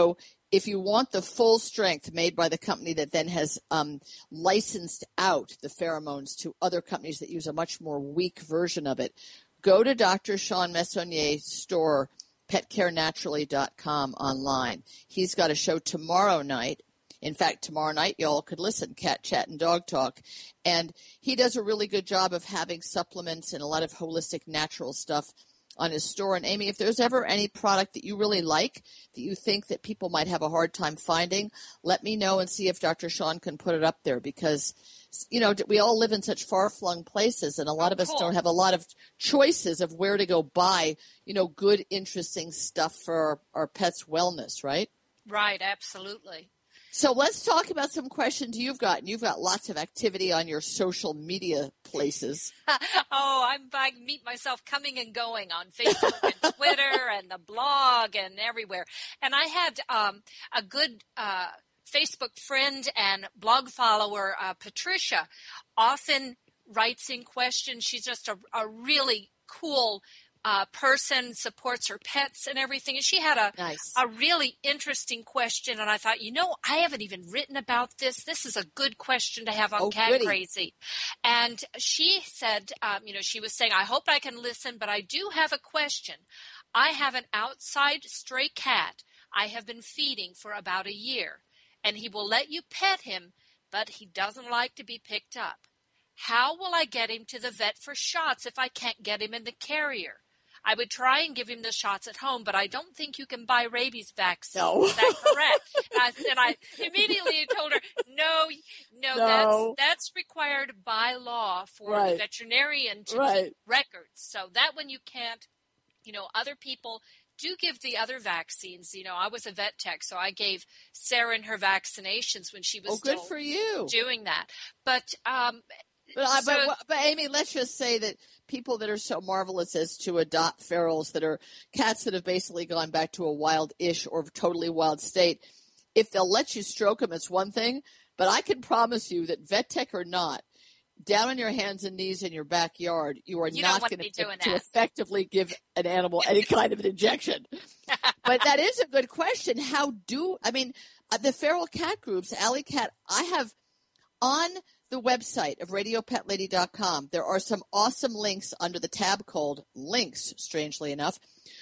if you want the full strength made by the company that then has um, licensed out the pheromones to other companies that use a much more weak version of it, go to Doctor Sean Messonnier's store, pet care naturally dot com online. He's got a show tomorrow night. In fact, tomorrow night, y'all could listen, Cat Chat and Dog Talk. And he does a really good job of having supplements and a lot of holistic natural stuff on his store. And Amy, if there's ever any product that you really like, that you think that people might have a hard time finding, let me know and see if Doctor Sean can put it up there, because, you know, we all live in such far-flung places, and a lot Oh, of us cool. don't have a lot of choices of where to go buy, you know, good, interesting stuff for our, our pets' wellness, right? Right, absolutely. So let's talk about some questions you've got. You've got lots of activity on your social media places. Oh, I'm I meet myself coming and going on Facebook and Twitter and the blog and everywhere. And I had um, a good uh, Facebook friend and blog follower, uh, Patricia, often writes in questions. She's just a, a really cool uh, person, supports her pets and everything. And she had a, Nice. a really interesting question. And I thought, you know, I haven't even written about this. This is a good question to have on Oh, Cat goody. Crazy. And she said, um, you know, she was saying, I hope I can listen, but I do have a question. I have an outside stray cat I have been feeding for about a year, and he will let you pet him, but he doesn't like to be picked up. How will I get him to the vet for shots if I can't get him in the carrier? I would try and give him the shots at home, but I don't think you can buy rabies vaccine. No. Is that correct? and, I, and I immediately told her, no, no, No. that's that's required by law for Right. the veterinarian to Right. keep records. So that one you can't, you know, other people do give the other vaccines. You know, I was a vet tech, so I gave Sarah her vaccinations when she was Oh, good still for you. doing that. But um, But, I, so- but, but Amy, let's just say that people that are so marvelous as to adopt ferals that are cats that have basically gone back to a wild-ish or totally wild state, if they'll let you stroke them, it's one thing. But I can promise you that vet tech or not, down on your hands and knees in your backyard, you are You don't not want to going be doing to that. effectively give an animal any kind of an injection. But that is a good question. How do, I mean, uh, the feral cat groups, Alley Cat, I have on the website of radio pet lady dot com, there are some awesome links under the tab called links, strangely enough,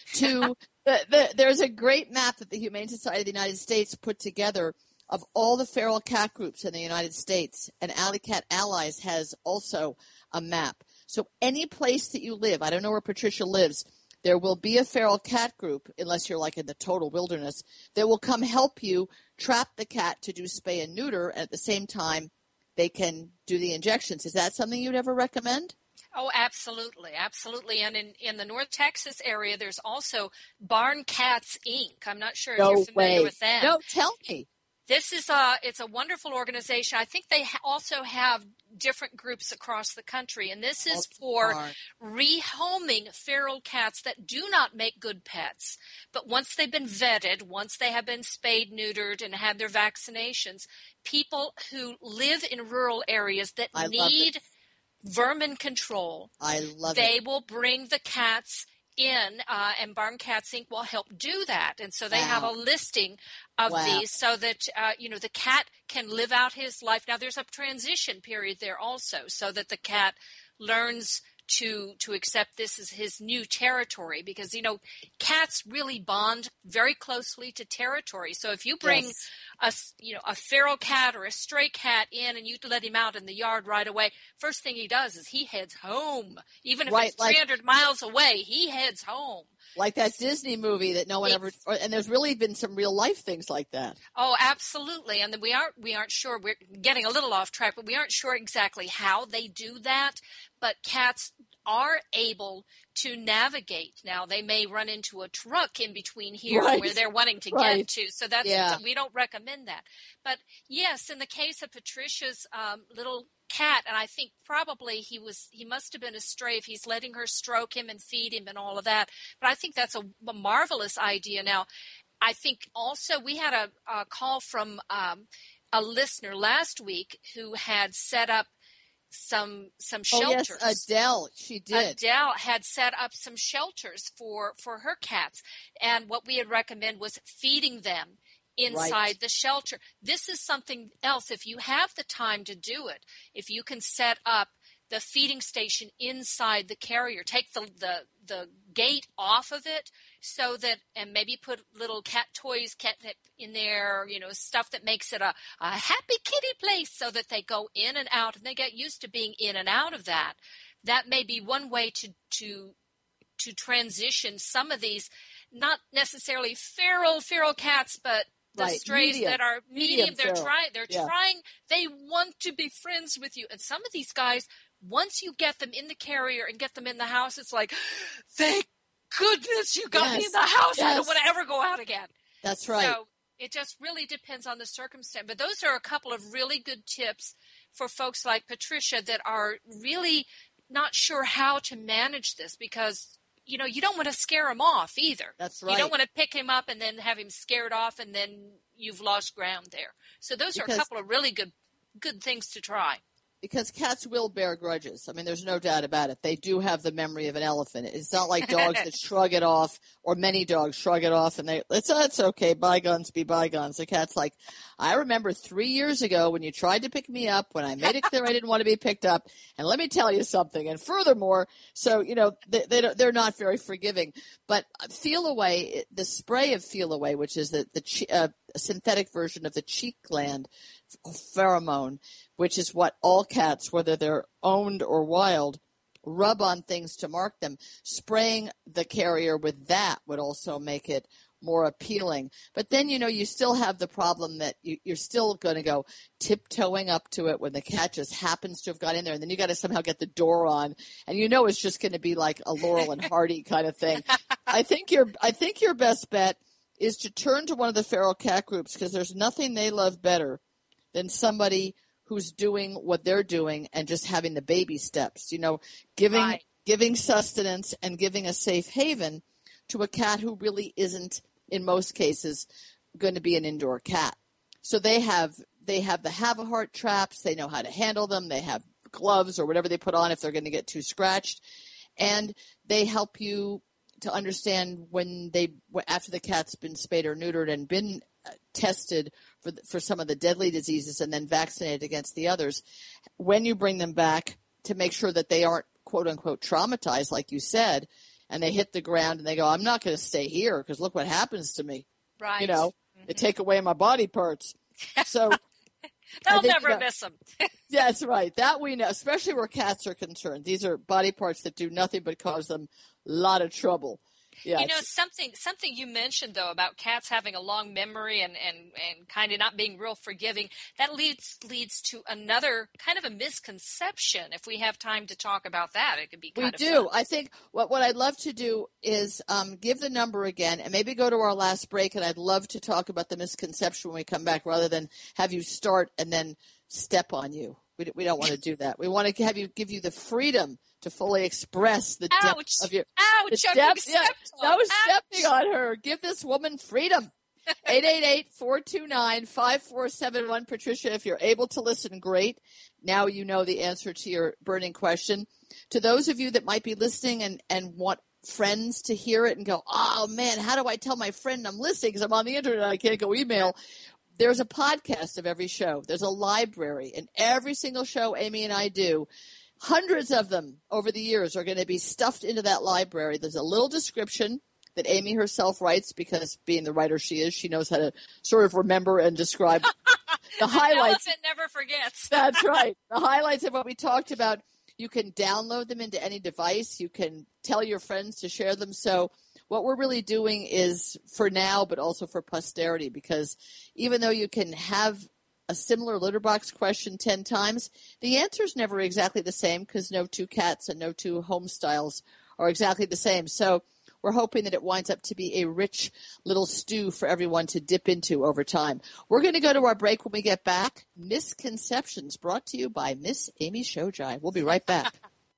to the, the, there's a great map that the Humane Society of the United States put together of all the feral cat groups in the United States, and Alley Cat Allies has also a map. So any place that you live, I don't know where Patricia lives, there will be a feral cat group, unless you're like in the total wilderness, that will come help you trap the cat to do spay and neuter, and at the same time they can do the injections. Is that something you'd ever recommend? Oh, absolutely, absolutely. And in, in the North Texas area, there's also Barn Cats Incorporated. I'm not sure if No you're familiar way. with them. No, tell me. This is a, it's a wonderful organization. I think they ha- also have different groups across the country, and this is for Barn. rehoming feral cats that do not make good pets. But once they've been vetted, once they have been spayed, neutered, and had their vaccinations, people who live in rural areas that I love need vermin control, I love they it. will bring the cats in, uh, and Barn Cats Incorporated will help do that. And so they Wow. have a listing of Wow. these so that, uh, you know, the cat can live out his life. Now, there's a transition period there also so that the cat learns to to accept this as his new territory, because, you know, cats really bond very closely to territory. So if you bring Yes. a, s- you know, a feral cat or a stray cat in and you let him out in the yard right away, first thing he does is he heads home. Even if Right, it's like- three hundred miles away, he heads home. Like that Disney movie that no one ever, or- and there's really been some real life things like that. Oh, absolutely. And then we aren't we aren't sure, we're getting a little off track, but we aren't sure exactly how they do that. But cats are able to navigate. Now, they may run into a truck in between here Right. where they're wanting to Right. get to. So that's Yeah. we don't recommend that. But yes, in the case of Patricia's um, little cat, and I think probably he was he must have been a stray if he's letting her stroke him and feed him and all of that. But I think that's a, a marvelous idea. Now, I think also we had a, a call from um, a listener last week who had set up some some Oh shelters. yes, Adele, she did. Adele had set up some shelters for, for her cats, and what we had recommended was feeding them inside Right. the shelter. This is something else. If you have the time to do it, if you can set up the feeding station inside the carrier, take the, the, the gate off of it so that, and maybe put little cat toys catnip in there, you know, stuff that makes it a, a happy kitty place so that they go in and out and they get used to being in and out of that. That may be one way to, to, to transition some of these, not necessarily feral, feral cats, but the Right. strays Medium. that are medium, Medium they're feral. trying, they're Yeah. trying, they want to be friends with you. And some of these guys, once you get them in the carrier and get them in the house, it's like, thank goodness you got me Yes. in the house. I Yes. don't want to ever go out again. That's right. So it just really depends on the circumstance. But those are a couple of really good tips for folks like Patricia that are really not sure how to manage this because, you know, you don't want to scare him off either. That's right. You don't want to pick him up and then have him scared off and then you've lost ground there. So those are Because- a couple of really good good things to try. Because cats will bear grudges. I mean, there's no doubt about it. They do have the memory of an elephant. It's not like dogs that shrug it off, or many dogs shrug it off, and they, it's, it's okay, bygones be bygones. The cat's like, I remember three years ago when you tried to pick me up, when I made it clear I didn't want to be picked up, and let me tell you something. And furthermore, so, you know, they, they don't, they're not very forgiving. But Feel Away, the spray of Feel Away, which is the, the che- uh, synthetic version of the cheek gland pheromone, which is what all cats, whether they're owned or wild, rub on things to mark them. Spraying the carrier with that would also make it more appealing. But then, you know, you still have the problem that you, you're still going to go tiptoeing up to it when the cat just happens to have got in there, and then you got to somehow get the door on, and you know it's just going to be like a Laurel and Hardy kind of thing. I think your I think your best bet is to turn to one of the feral cat groups, because there's nothing they love better than somebody who's doing what they're doing and just having the baby steps, you know, giving Right. giving sustenance and giving a safe haven to a cat who really isn't, in most cases, going to be an indoor cat. So they have they have the Have-A-Heart traps. They know how to handle them. They have gloves or whatever they put on if they're going to get too scratched. And they help you to understand when they, after the cat's been spayed or neutered and been tested for the, for some of the deadly diseases and then vaccinated against the others, when you bring them back, to make sure that they aren't quote unquote traumatized, like you said, and they hit the ground and they go, I'm not going to stay here because look what happens to me. Right. You know, they take away my body parts. So They'll think, never you know, miss them. yeah, that's right. That we know, especially where cats are concerned. These are body parts that do nothing but cause them a lot of trouble. Yeah, You know, something something you mentioned, though, about cats having a long memory and, and, and kind of not being real forgiving, that leads leads to another kind of a misconception. If we have time to talk about that, it could be kind we of do. fun. I think what, what I'd love to do is um, give the number again and maybe go to our last break, and I'd love to talk about the misconception when we come back rather than have you start and then step on you. We, we don't want to do that. We want to have you give you the freedom to fully express the Ouch. depth of your Ouch! the I'm being depth, yeah, stepped on. no Ouch. stepping on her. Give this woman freedom. eight eight eight, four two nine, five four seven one. Patricia, if you're able to listen, great. Now you know the answer to your burning question. To those of you that might be listening and, and want friends to hear it and go, oh, man, how do I tell my friend I'm listening because I'm on the internet and I can't go email? There's a podcast of every show. There's a library. And every single show Amy and I do, hundreds of them over the years are going to be stuffed into that library. There's a little description that Amy herself writes because, being the writer she is, she knows how to sort of remember and describe the An highlights. elephant never forgets. That's right. The highlights of what we talked about. You can download them into any device. You can tell your friends to share them. So what we're really doing is for now, but also for posterity, because even though you can have a similar litter box question ten times, the answer is never exactly the same because no two cats and no two home styles are exactly the same. So we're hoping that it winds up to be a rich little stew for everyone to dip into over time. We're going to go to our break. When we get back, Misconceptions, brought to you by Miss Amy Shojai. We'll be right back.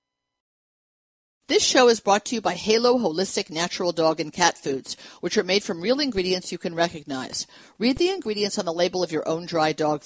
This show is brought to you by Halo Holistic Natural Dog and Cat Foods, which are made from real ingredients you can recognize. Read the ingredients on the label of your own dry dog food.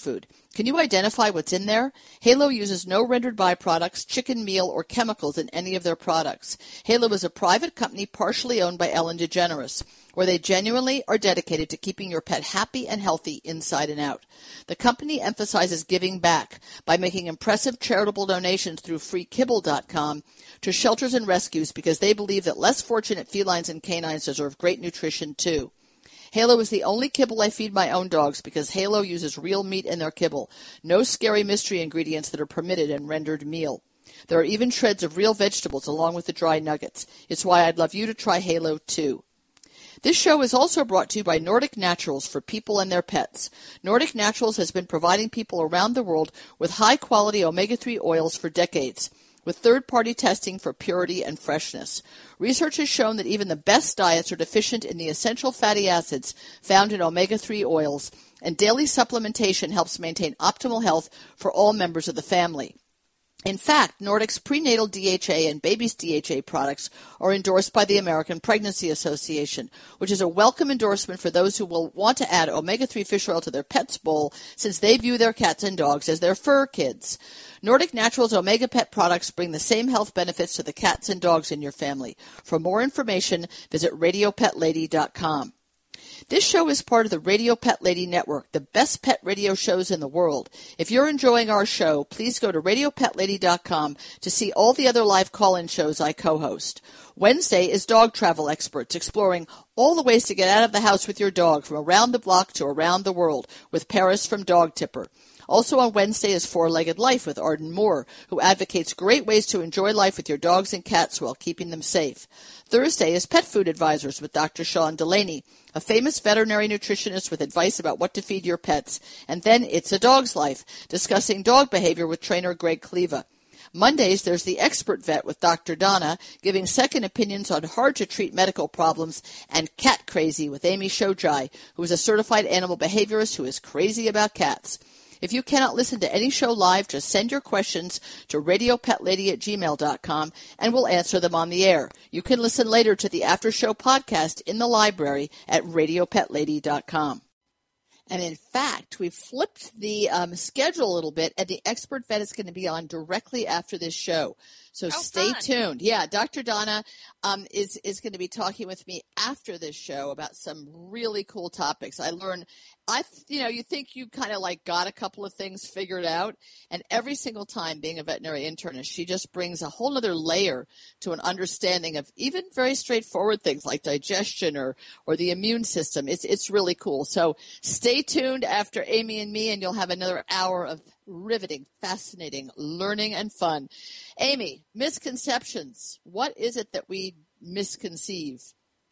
Can you identify what's in there? Halo uses no rendered byproducts, chicken meal, or chemicals in any of their products. Halo is a private company partially owned by Ellen DeGeneres, where they genuinely are dedicated to keeping your pet happy and healthy inside and out. The company emphasizes giving back by making impressive charitable donations through free kibble dot com to shelters and rescues because they believe that less fortunate felines and canines deserve great nutrition too. Halo is the only kibble I feed my own dogs because Halo uses real meat in their kibble. No scary mystery ingredients that are permitted in rendered meal. There are even shreds of real vegetables along with the dry nuggets. It's why I'd love you to try Halo too. This show is also brought to you by Nordic Naturals for people and their pets. Nordic Naturals has been providing people around the world with high-quality omega three oils for decades, with third-party testing for purity and freshness. Research has shown that even the best diets are deficient in the essential fatty acids found in omega three oils, and daily supplementation helps maintain optimal health for all members of the family. In fact, Nordic's prenatal D H A and baby's D H A products are endorsed by the American Pregnancy Association, which is a welcome endorsement for those who will want to add omega three fish oil to their pet's bowl since they view their cats and dogs as their fur kids. Nordic Naturals Omega Pet products bring the same health benefits to the cats and dogs in your family. For more information, visit radio pet lady dot com. This show is part of the Radio Pet Lady Network, the best pet radio shows in the world. If you're enjoying our show, please go to radio pet lady dot com to see all the other live call-in shows I co-host. Wednesday is Dog Travel Experts, exploring all the ways to get out of the house with your dog from around the block to around the world with Paris from Dog Tipper. Also on Wednesday is Four-Legged Life with Arden Moore, who advocates great ways to enjoy life with your dogs and cats while keeping them safe. Thursday is Pet Food Advisors with Doctor Sean Delaney, a famous veterinary nutritionist with advice about what to feed your pets. And then It's a Dog's Life, discussing dog behavior with trainer Greg Kleva. Mondays, there's the Expert Vet with Doctor Donna, giving second opinions on hard-to-treat medical problems, and Cat Crazy with Amy Shojai, who is a certified animal behaviorist who is crazy about cats. If you cannot listen to any show live, just send your questions to radio pet lady at gmail dot com and we'll answer them on the air. You can listen later to the after show podcast in the library at radio pet lady dot com. And in fact, we've flipped the um, schedule a little bit, and the Expert Vet is going to be on directly after this show. So oh, stay fun. tuned. Yeah, Doctor Donna um, is, is going to be talking with me after this show about some really cool topics. I learned, I, you know, you think you kind of like got a couple of things figured out, and every single time being a veterinary internist, she just brings a whole other layer to an understanding of even very straightforward things like digestion or, or the immune system. It's, it's really cool. So stay tuned after Amy and me, and you'll have another hour of riveting, fascinating learning and fun. Amy, misconceptions. What is it that we misconceive?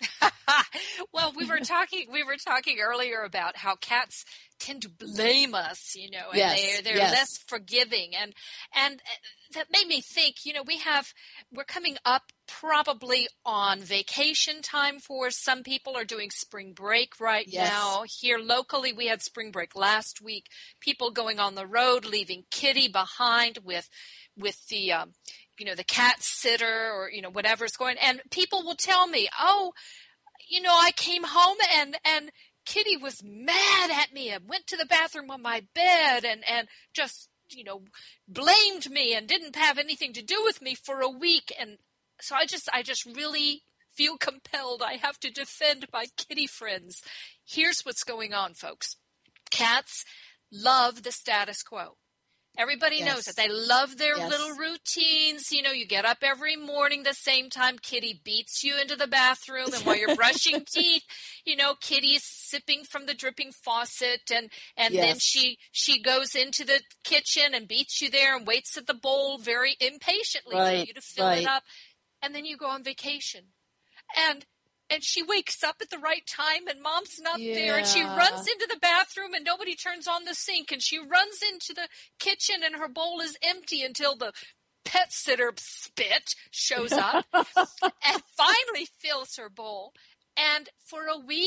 Well, we were talking we were talking earlier about how cats tend to blame us, you know, and yes, they're they're yes. less forgiving, and and that made me think, you know, we have we're coming up probably on vacation time for some people are doing spring break right yes. now. Here locally, we had spring break last week. People going on the road, leaving Kitty behind with with the um, you know, the cat sitter or, you know, whatever's going, and people will tell me, oh, you know, I came home and, and Kitty was mad at me and went to the bathroom on my bed and, and just, you know, blamed me and didn't have anything to do with me for a week. And so I just, I just really feel compelled. I have to defend my kitty friends. Here's what's going on, folks. Cats love the status quo. Everybody yes. knows that. They love their yes. little routines. You know, you get up every morning the same time. Kitty beats you into the bathroom. And while you're brushing teeth, you know, Kitty's sipping from the dripping faucet. And, and yes. then she, she goes into the kitchen and beats you there and waits at the bowl very impatiently right. for you to fill right. it up. And then you go on vacation. And And she wakes up at the right time and mom's not yeah. there. And she runs into the bathroom and nobody turns on the sink. And she runs into the kitchen and her bowl is empty until the pet sitter spit shows up and finally fills her bowl. And for a week,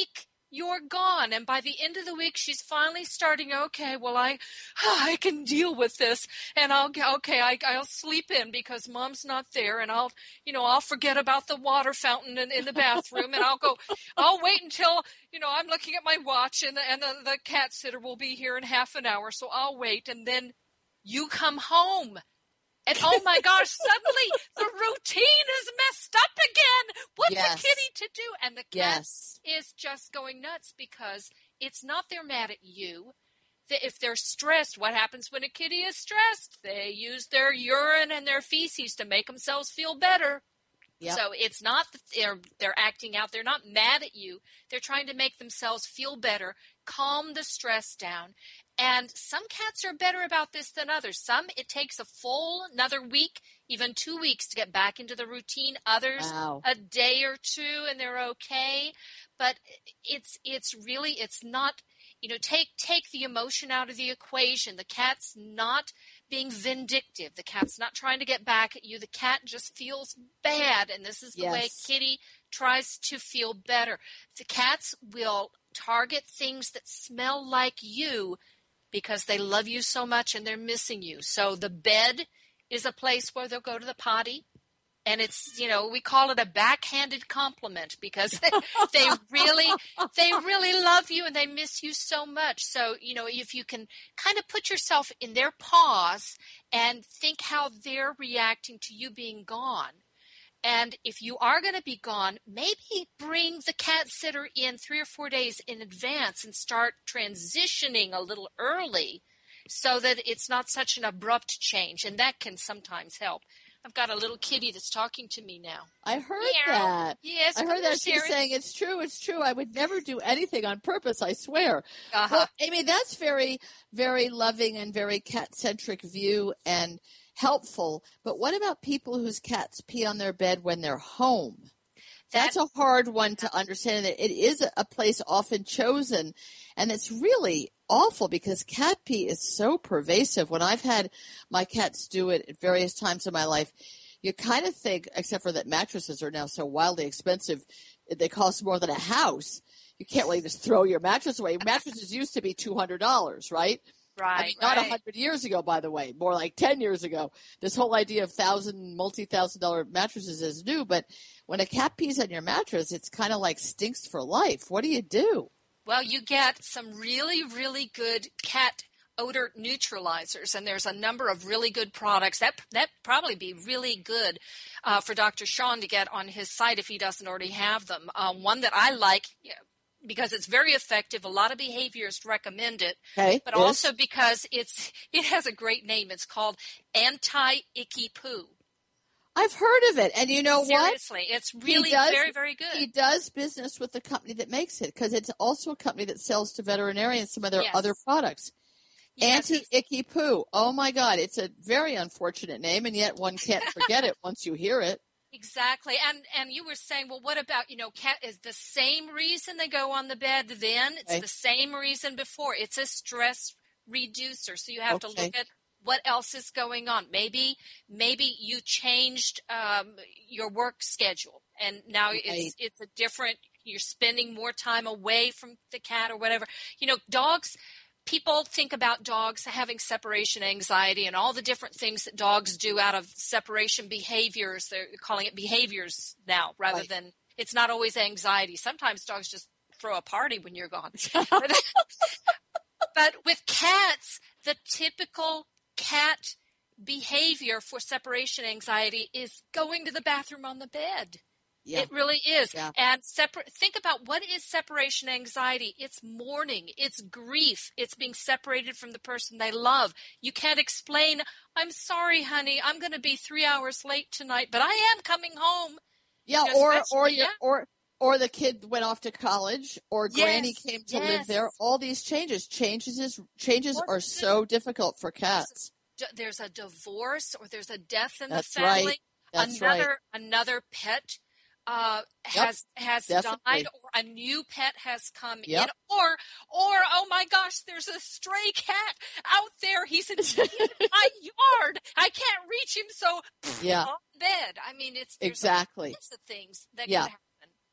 you're gone. And by the end of the week, she's finally starting, okay, well, I I can deal with this. And I'll, okay, I, I'll sleep in because mom's not there. And I'll, you know, I'll forget about the water fountain in, in the bathroom. And I'll go, I'll wait until, you know, I'm looking at my watch and the, and the, the cat sitter will be here in half an hour. So I'll wait. And then you come home. And oh my gosh, suddenly the routine is messed up again. What's Yes. the kitty to do? And the cat Yes. is just going nuts because it's not they're mad at you. That if they're stressed, what happens when a kitty is stressed? They use their urine and their feces to make themselves feel better. Yep. So it's not that they're, they're acting out. They're not mad at you. They're trying to make themselves feel better, calm the stress down. And some cats are better about this than others. Some, it takes a full another week, even two weeks to get back into the routine. Others, Wow. a day or two, and they're okay. But it's it's really, it's not, you know, take take the emotion out of the equation. The cat's not being vindictive. The cat's not trying to get back at you. The cat just feels bad, and this is the way Yes. Kitty tries to feel better. The cats will target things that smell like you because they love you so much and they're missing you. So the bed is a place where they'll go to the potty. And it's, you know, we call it a backhanded compliment because they, they really, they really love you and they miss you so much. So, you know, if you can kind of put yourself in their paws and think how they're reacting to you being gone. And if you are going to be gone, maybe bring the cat sitter in three or four days in advance and start transitioning a little early so that it's not such an abrupt change. And that can sometimes help. I've got a little kitty that's talking to me now. I heard Meow. that. Yes, I come heard here, that. She's Sharon. saying it's true. It's true. I would never do anything on purpose. I swear. Uh-huh. Well, Amy, that's very, very loving and very cat-centric view and helpful. But what about people whose cats pee on their bed when they're home? That's That- a hard one to understand. That it is a place often chosen, and it's really awful because cat pee is so pervasive. When I've had my cats do it at various times in my life, you kind of think, except for that mattresses are now so wildly expensive, they cost more than a house. You can't really just throw your mattress away. Mattresses used to be two hundred dollars, right? Right, I mean, not a right. hundred years ago, by the way, more like ten years ago. This whole idea of thousand, multi-thousand dollar mattresses is new, but when a cat pees on your mattress, it's kind of like stinks for life. What do you do? Well, you get some really, really good cat odor neutralizers, and there's a number of really good products. That that probably be really good uh, for Doctor Sean to get on his site if he doesn't already have them. Um, one that I like yeah, because it's very effective. A lot of behaviorists recommend it, Okay, but is- also because it's it has a great name. It's called Anti-Icky Poo. I've heard of it, and you know what? Seriously, it's really does- very, very good. He does business with the company that makes it because it's also a company that sells to veterinarians some of their Yes. other products. Yes, it's- Anti-Icky Poo. Oh, my God. It's a very unfortunate name, and yet one can't forget it once you hear it. Exactly. And and you were saying, well, what about, you know, cat is the same reason they go on the bed then? It's Okay. the same reason before. It's a stress reducer. So you have to Okay. look at what else is going on. Maybe maybe you changed um, your work schedule and now Right. it's it's a different, you're spending more time away from the cat or whatever. You know, dogs, people think about dogs having separation anxiety and all the different things that dogs do out of separation behaviors. They're calling it behaviors now rather Right. than, it's not always anxiety. Sometimes dogs just throw a party when you're gone. but, but with cats, the typical cat behavior for separation anxiety is going to the bathroom on the bed. Yeah. It really is. Yeah. And separate. Think about what is separation anxiety. It's mourning. It's grief. It's being separated from the person they love. You can't explain, I'm sorry, honey, I'm going to be three hours late tonight, but I am coming home. Yeah, You know, or especially- or your, yeah. or or the kid went off to college, or Granny Yes, came to yes. live there. All these changes, changes is changes What are to do? so difficult for cats. D- There's a divorce or there's a death in That's the family. right. That's another right. another pet uh, Yep, has has definitely. died, or a new pet has come Yep. in, or or oh my gosh, there's a stray cat out there. He's in my yard. I can't reach him, so Yeah. on bed. I mean, it's there's Exactly. lots of things that Yeah. can happen.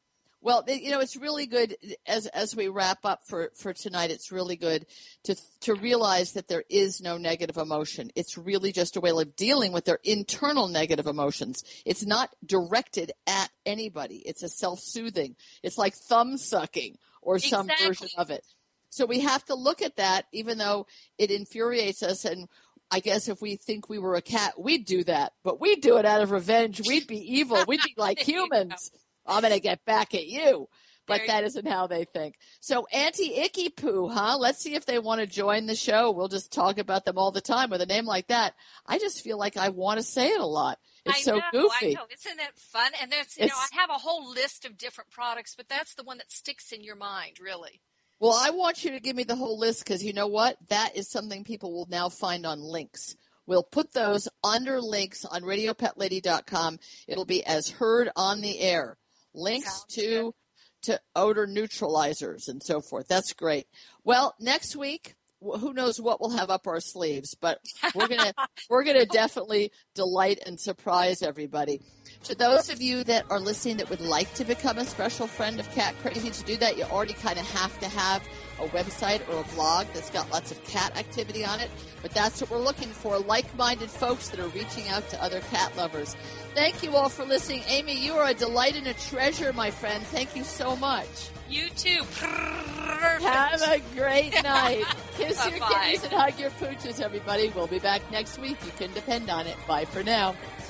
Well, you know, it's really good as as we wrap up for, for tonight. It's really good to to realize that there is no negative emotion. It's really just a way of dealing with their internal negative emotions. It's not directed at anybody. It's a self-soothing. It's like thumb sucking or some Exactly. version of it. So we have to look at that, even though it infuriates us. And I guess if we think we were a cat, we'd do that. But we'd do it out of revenge. We'd be evil. We'd be like There you humans. I'm going to get back at you. But There that you- isn't how they think. So anti-icky poo, huh? Let's see if they want to join the show. We'll just talk about them all the time. With a name like that, I just feel like I want to say it a lot. It's I so know, goofy. I know. Isn't it fun? And there's, you know, It's- I have a whole list of different products, but that's the one that sticks in your mind, really. Well, I want you to give me the whole list because you know what? That is something people will now find on links. We'll put those under links on radio pet lady dot com. It'll be as heard on the air. Links Sounds to to odor neutralizers and so forth. That's great. Well, next week, wh- who knows what we'll have up our sleeves, but we're gonna we're gonna definitely delight and surprise everybody. To those of you that are listening that would like to become a special friend of Cat Crazy, to do that, you already kind of have to have a website or a blog that's got lots of cat activity on it. But that's what we're looking for, like-minded folks that are reaching out to other cat lovers. Thank you all for listening. Amy, you are a delight and a treasure, my friend. Thank you so much. You too. Have a great night. Kiss your Bye-bye. kitties and hug your pooches, everybody. We'll be back next week. You can depend on it. Bye for now.